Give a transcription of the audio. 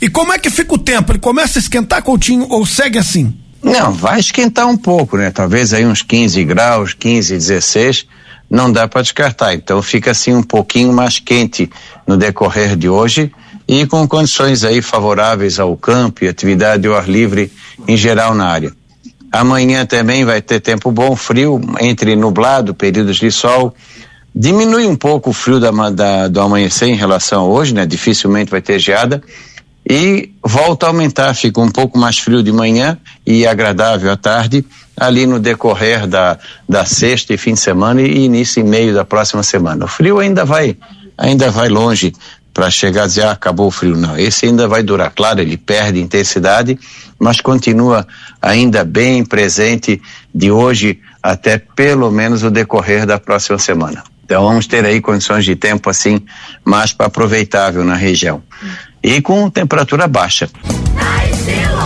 E como é que fica o tempo? Ele começa a esquentar, Coutinho, ou segue assim? Não, vai esquentar um pouco, né? Talvez aí uns 15 graus, 15, 16, não dá para descartar. Então fica assim um pouquinho mais quente no decorrer de hoje e com condições aí favoráveis ao campo e atividade ao ar livre em geral na área. Amanhã também vai ter tempo bom, frio, entre nublado, períodos de sol. Diminui um pouco o frio do amanhecer em relação a hoje, né? Dificilmente vai ter geada. E volta a aumentar, fica um pouco mais frio de manhã e agradável à tarde, ali no decorrer da sexta e fim de semana e início e meio da próxima semana. O frio ainda vai longe para chegar a dizer, acabou o frio. Não, esse ainda vai durar. Claro, ele perde intensidade, mas continua ainda bem presente de hoje até pelo menos o decorrer da próxima semana. Então vamos ter aí condições de tempo assim mais para aproveitável na região. E com temperatura baixa.